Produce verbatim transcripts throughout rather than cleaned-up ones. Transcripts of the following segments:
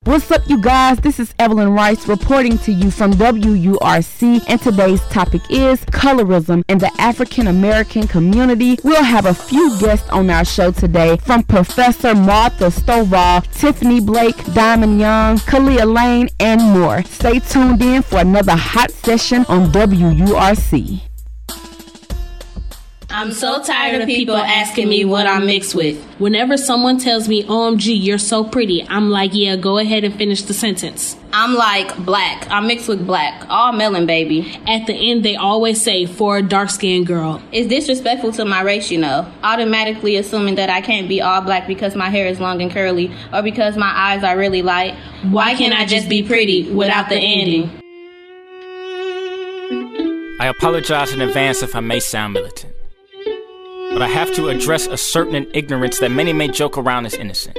What's up, you guys? This is Evelyn Rice reporting to you from W U R C, and today's topic is colorism in the African American community. We'll have a few guests on our show today, from Professor Martha Stovall, Tiffany Blake, Diamond Young, Kalia Lane, and more. Stay tuned in for another hot session on W U R C. I'm so tired of people asking me what I'm mixed with. Whenever someone tells me, O M G, you're so pretty, I'm like, yeah, go ahead and finish the sentence. I'm like black. I'm mixed with black. All melon, baby. At the end, they always say, for a dark-skinned girl. It's disrespectful to my race, you know. Automatically assuming that I can't be all black because my hair is long and curly, or because my eyes are really light. Why can't I just be pretty without the ending? I apologize in advance if I may sound militant, but I have to address a certain ignorance that many may joke around as innocent.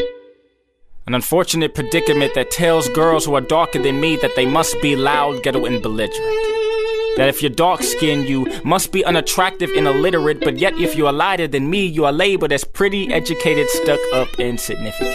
An unfortunate predicament that tells girls who are darker than me that they must be loud, ghetto, and belligerent. That if you're dark-skinned, you must be unattractive and illiterate, but yet if you are lighter than me, you are labeled as pretty, educated, stuck up, and significant.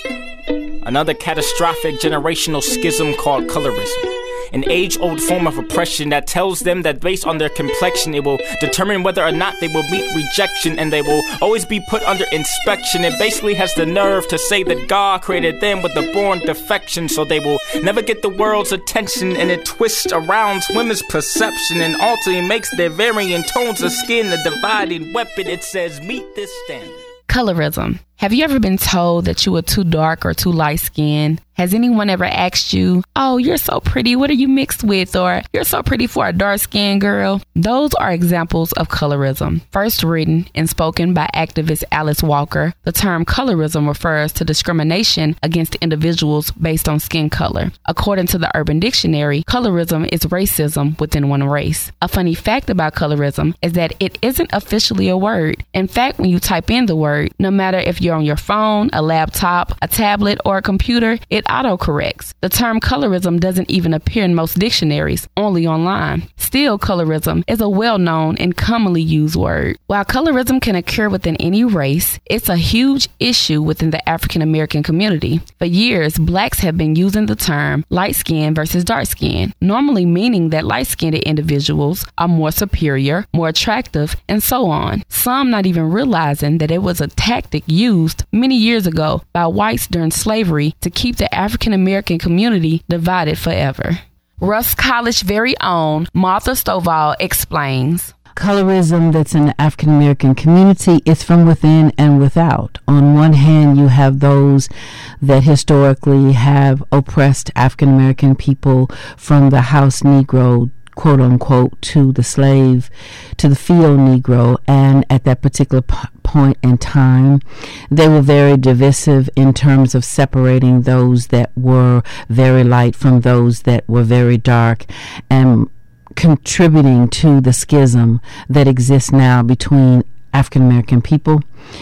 Another catastrophic generational schism called colorism. An age-old form of oppression that tells them that based on their complexion, it will determine whether or not they will meet rejection, and they will always be put under inspection. It basically has the nerve to say that God created them with a born defection, so they will never get the world's attention, and it twists around women's perception and ultimately makes their varying tones of skin a dividing weapon. It says, meet this standard. Colorism. Have you ever been told that you were too dark or too light-skinned? Has anyone ever asked you, oh, you're so pretty, what are you mixed with? Or, you're so pretty for a dark-skinned girl? Those are examples of colorism. First written and spoken by activist Alice Walker, the term colorism refers to discrimination against individuals based on skin color. According to the Urban Dictionary, colorism is racism within one race. A funny fact about colorism is that it isn't officially a word. In fact, when you type in the word, no matter if you're on your phone, a laptop, a tablet, or a computer, it autocorrects. The term colorism doesn't even appear in most dictionaries, only online. Still, colorism is a well-known and commonly used word. While colorism can occur within any race, it's a huge issue within the African American community. For years, blacks have been using the term light skin versus dark skin, normally meaning that light-skinned individuals are more superior, more attractive, and so on. Some not even realizing that it was a tactic used many years ago by whites during slavery to keep the African American community divided forever. Rusk College very own Martha Stovall explains. Colorism that's in the African American community is from within and without. On one hand, you have those that historically have oppressed African American people, from the house Negro, quote unquote, to the slave, to the field Negro, and at that particular p- point in time, they were very divisive in terms of separating those that were very light from those that were very dark, and contributing to the schism that exists now between African American people.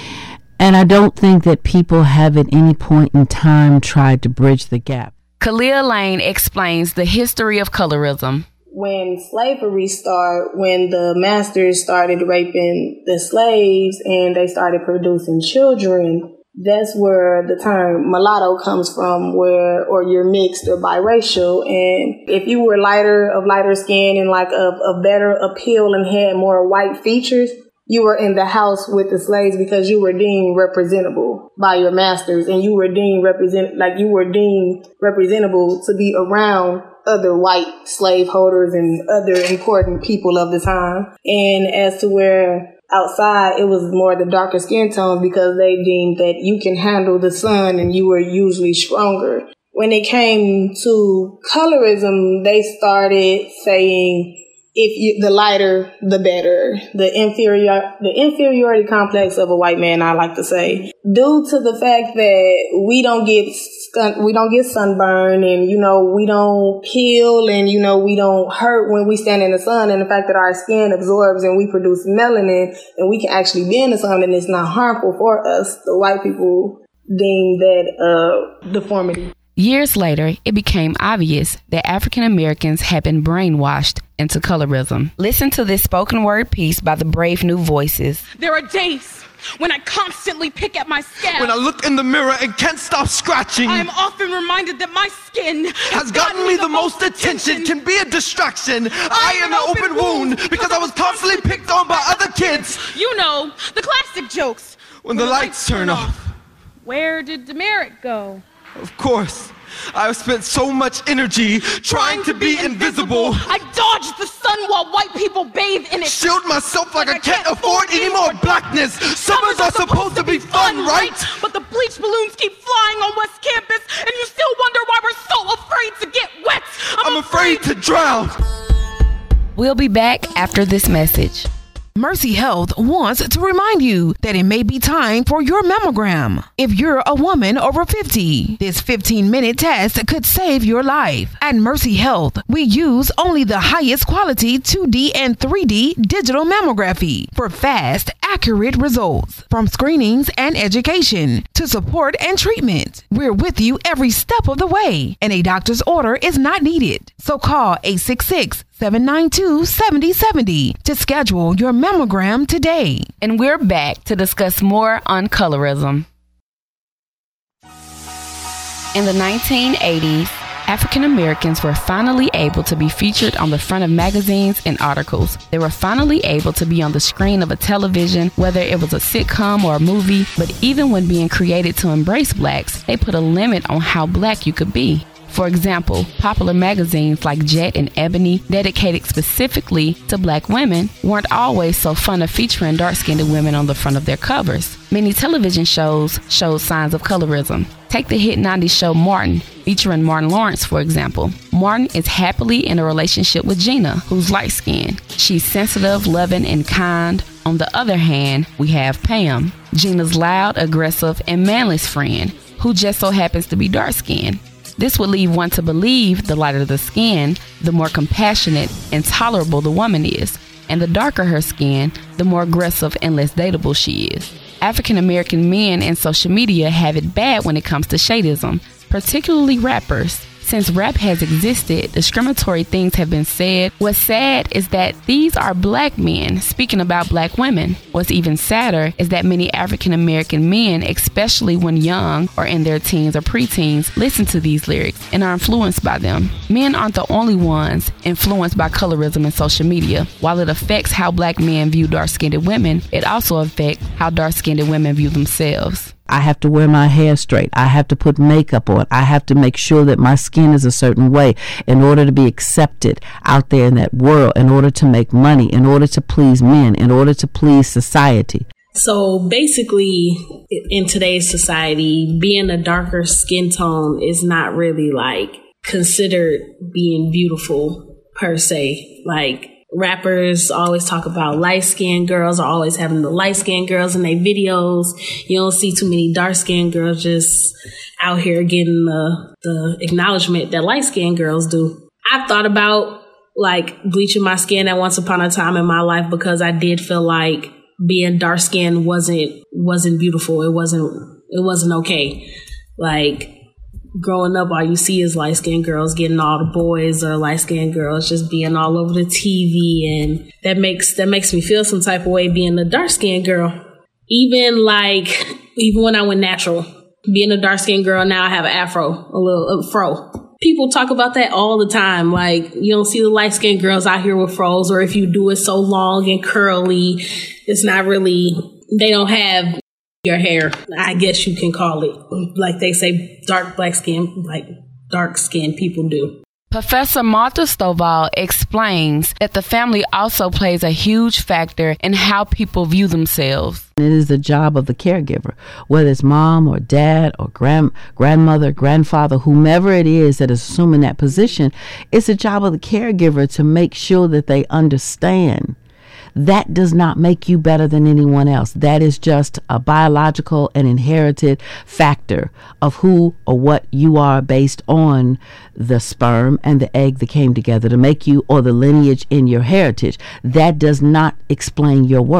And I don't think that people have at any point in time tried to bridge the gap. Kalia Lane explains the history of colorism. When slavery started, when the masters started raping the slaves and they started producing children, that's where the term mulatto comes from, where, or you're mixed or biracial. And if you were lighter, of lighter skin and like of, of better appeal and had more white features, you were in the house with the slaves because you were deemed representable by your masters, and you were deemed represent, like you were deemed representable to be around other white slaveholders and other important people of the time. And as to where outside, it was more the darker skin tones because they deemed that you can handle the sun and you were usually stronger. When it came to colorism, they started saying, if you, the lighter, the better. The inferior, the inferiority complex of a white man, I like to say, due to the fact that we don't get we don't get sunburn, and you know we don't peel, and you know we don't hurt when we stand in the sun, and the fact that our skin absorbs and we produce melanin, and we can actually be in the sun, and it's not harmful for us. The white people deem that uh, deformity. Years later, it became obvious that African Americans had been brainwashed into colorism. Listen to this spoken word piece by the Brave New Voices. There are days when I constantly pick at my scalp. When I look in the mirror and can't stop scratching. I am often reminded that my skin has gotten me the most attention, can be a distraction. I, I am an open wound because I was constantly picked on by other kids. You know, the classic jokes. When, when the, the lights, lights turn off. off. Where did Demerit go? Of course. I have spent so much energy trying, trying to, to be, be invisible. invisible. I dodged the sun while white people bathe in it. Shield myself like, like I can't, can't afford any more blackness. Summers are supposed to be fun, right? But the bleach balloons keep flying on West Campus, and you still wonder why we're so afraid to get wet. I'm, I'm afraid, afraid to drown. We'll be back after this message. Mercy Health wants to remind you that it may be time for your mammogram. If you're a woman over fifty, this fifteen-minute test could save your life. At Mercy Health, we use only the highest quality two D and three D digital mammography for fast, accurate results. From screenings and education to support and treatment, we're with you every step of the way, and a doctor's order is not needed. So call eight six six, seven nine two, seven zero seven zero to schedule your mammogram today. And we're back to discuss more on colorism. In the nineteen eighties, African Americans were finally able to be featured on the front of magazines and articles. They were finally able to be on the screen of a television, whether it was a sitcom or a movie. But even when being created to embrace blacks, they put a limit on how black you could be. For example, popular magazines like Jet and Ebony, dedicated specifically to black women, weren't always so fond of featuring dark-skinned women on the front of their covers. Many television shows showed signs of colorism. Take the hit nineties show Martin, featuring Martin Lawrence, for example. Martin is happily in a relationship with Gina, who's light-skinned. She's sensitive, loving, and kind. On the other hand, we have Pam, Gina's loud, aggressive, and manless friend, who just so happens to be dark-skinned. This would lead one to believe the lighter the skin, the more compassionate and tolerable the woman is, and the darker her skin, the more aggressive and less dateable she is. African American men and social media have it bad when it comes to shadism, particularly rappers. Since rap has existed, discriminatory things have been said. What's sad is that these are black men speaking about black women. What's even sadder is that many African American men, especially when young or in their teens or preteens, listen to these lyrics and are influenced by them. Men aren't the only ones influenced by colorism and social media. While it affects how black men view dark-skinned women, it also affects how dark-skinned women view themselves. I have to wear my hair straight. I have to put makeup on. I have to make sure that my skin is a certain way in order to be accepted out there in that world, in order to make money, in order to please men, in order to please society. So basically, in today's society, being a darker skin tone is not really like considered being beautiful per se. Like, rappers always talk about light-skinned girls, are always having the light-skinned girls in their videos. You don't see too many dark-skinned girls just out here getting the, the acknowledgement that light-skinned girls do. I've thought about like bleaching my skin at once upon a time in my life because I did feel like being dark-skinned wasn't wasn't beautiful. It wasn't it wasn't okay. Like, growing up, all you see is light-skinned girls getting all the boys, or light-skinned girls just being all over the T V, and that makes that makes me feel some type of way being a dark-skinned girl. Even like, even when I went natural, being a dark-skinned girl, now I have an afro, a little a fro. People talk about that all the time. Like, you don't see the light-skinned girls out here with fros, or if you do it so long and curly, it's not really, they don't have your hair, I guess you can call it. Like they say, dark black skin, like dark skinned people do. Professor Martha Stovall explains that the family also plays a huge factor in how people view themselves. It is the job of the caregiver, whether it's mom or dad or grand, grandmother, grandfather, whomever it is that is assuming that position. It's the job of the caregiver to make sure that they understand. That does not make you better than anyone else. That is just a biological and inherited factor of who or what you are based on the sperm and the egg that came together to make you, or the lineage in your heritage. That does not explain your worth.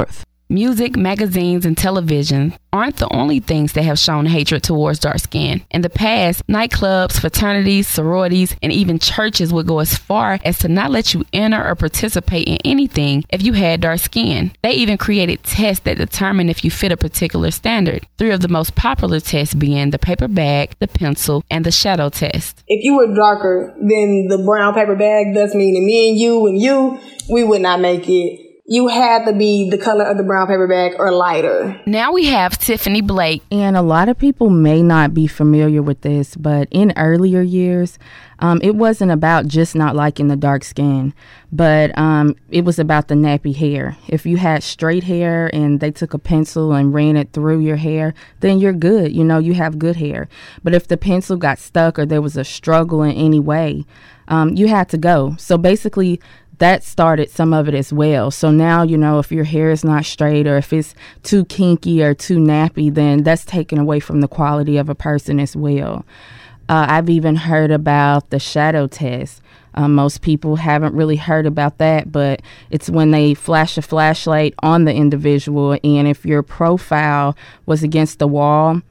Music, magazines, and television aren't the only things that have shown hatred towards dark skin. In the past, nightclubs, fraternities, sororities, and even churches would go as far as to not let you enter or participate in anything if you had dark skin. They even created tests that determine if you fit a particular standard. Three of the most popular tests being the paper bag, the pencil, and the shadow test. If you were darker than the brown paper bag, that's meaning me and you and you, we would not make it. You had to be the color of the brown paper bag or lighter. Now we have Tiffany Blake. And a lot of people may not be familiar with this, but in earlier years, um, it wasn't about just not liking the dark skin, but um, it was about the nappy hair. If you had straight hair and they took a pencil and ran it through your hair, then you're good. You know, you have good hair. But if the pencil got stuck or there was a struggle in any way, um, you had to go. So basically, that started some of it as well. So now, you know, if your hair is not straight or if it's too kinky or too nappy, then that's taken away from the quality of a person as well. Uh, I've even heard about the shadow test. Uh, most people haven't really heard about that, but it's when they flash a flashlight on the individual, and if your profile was against the wall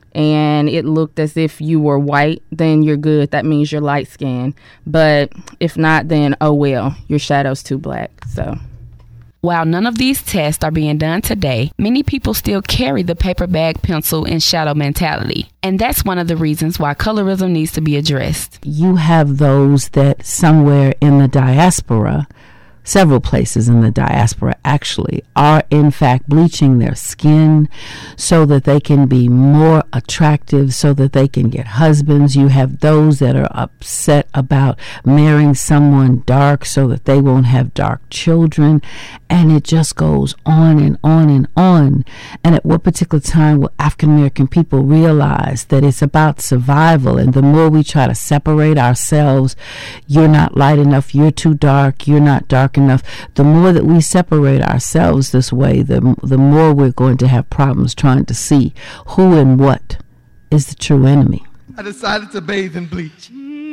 and it looked as if you were white, then you're good. That means you're light skinned. But if not, then oh well, your shadow's too black. So while none of these tests are being done today, many people still carry the paper bag, pencil, and shadow mentality. And that's one of the reasons why colorism needs to be addressed. You have those that somewhere in the diaspora, several places in the diaspora actually, are in fact bleaching their skin so that they can be more attractive, so that they can get husbands. You have those that are upset about marrying someone dark so that they won't have dark children. And it just goes on and on and on. And at what particular time will African American people realize that it's about survival? And the more we try to separate ourselves, you're not light enough, you're too dark, you're not dark enough. The more that we separate ourselves this way, the the more we're going to have problems trying to see who and what is the true enemy. I decided to bathe in bleach.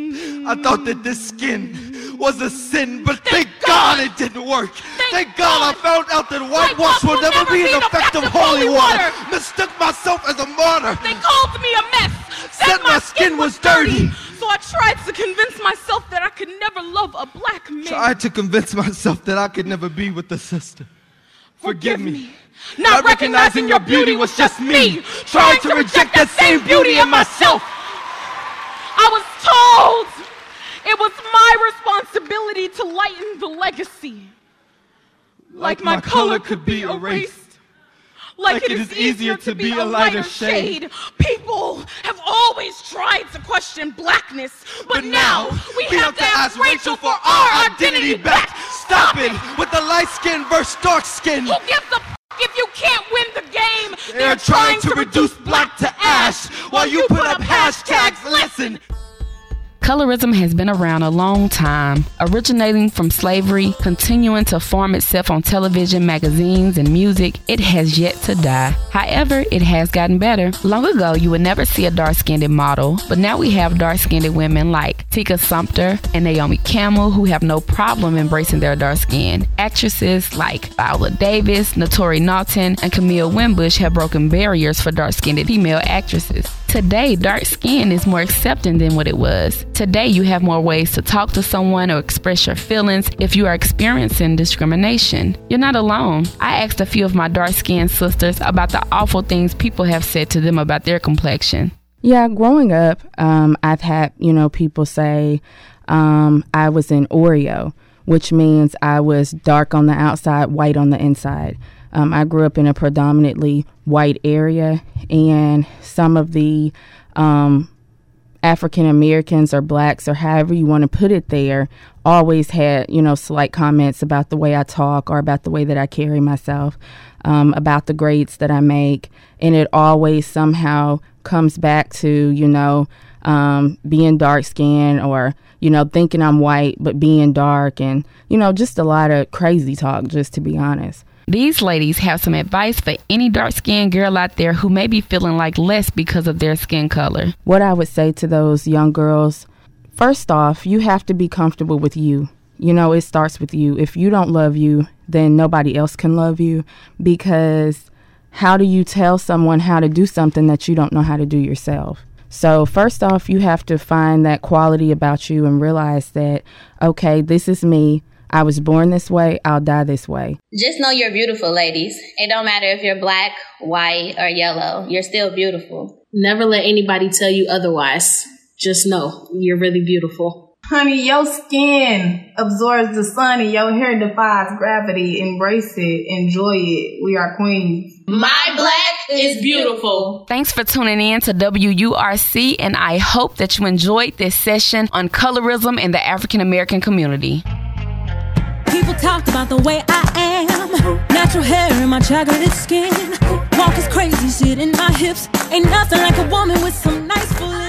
I thought that this skin was a sin, but thank God it didn't work. Thank God I found out that whitewash will never be an effective holy water. Mistook myself as a martyr. They called me a mess. Said my skin was dirty. So I tried to convince myself that I could never love a black man. Tried to convince myself that I could never be with a sister. Forgive, Forgive me. me. Not, Not recognizing your beauty was just me. Trying to reject that same beauty in myself. I was told it was my responsibility to lighten the legacy. Like, like my, my color could be erased. Like, like it is easier to be a lighter shade. People have always tried to question blackness, but, but now we, we have, have to ask Rachel for our identity back. Stop it with the light skin versus dark skin. Who gives a f if you can't win the game? They're, They're trying, trying to reduce black to ash while you put up hashtags. Listen. Colorism has been around a long time, originating from slavery, continuing to form itself on television, magazines, and music. It has yet to die. However, it has gotten better. Long ago, you would never see a dark-skinned model, but now we have dark-skinned women like Tika Sumpter and Naomi Campbell who have no problem embracing their dark skin. Actresses like Viola Davis, Naturi Naughton, and Camille Wimbush have broken barriers for dark-skinned female actresses. Today, dark skin is more accepting than what it was. Today, you have more ways to talk to someone or express your feelings if you are experiencing discrimination. You're not alone. I asked a few of my dark-skinned sisters about the awful things people have said to them about their complexion. Yeah, growing up, um, I've had, you know, people say um, I was an Oreo, which means I was dark on the outside, white on the inside. Um, I grew up in a predominantly white area, and some of the um, African Americans or blacks or however you want to put it there always had, you know, slight comments about the way I talk or about the way that I carry myself, um, about the grades that I make. And it always somehow comes back to, you know, um, being dark skinned or, you know, thinking I'm white but being dark, and, you know, just a lot of crazy talk, just to be honest. These ladies have some advice for any dark-skinned girl out there who may be feeling like less because of their skin color. What I would say to those young girls, first off, you have to be comfortable with you. You know, it starts with you. If you don't love you, then nobody else can love you, because how do you tell someone how to do something that you don't know how to do yourself? So first off, you have to find that quality about you and realize that, okay, this is me. I was born this way. I'll die this way. Just know you're beautiful, ladies. It don't matter if you're black, white, or yellow. You're still beautiful. Never let anybody tell you otherwise. Just know you're really beautiful. Honey, your skin absorbs the sun and your hair defies gravity. Embrace it. Enjoy it. We are queens. My black is beautiful. Thanks for tuning in to W U R C, and I hope that you enjoyed this session on colorism in the African American community. People talked about the way I am. Natural hair and my chocolate skin. Walk is crazy, shit in my hips. Ain't nothing like a woman with some nice full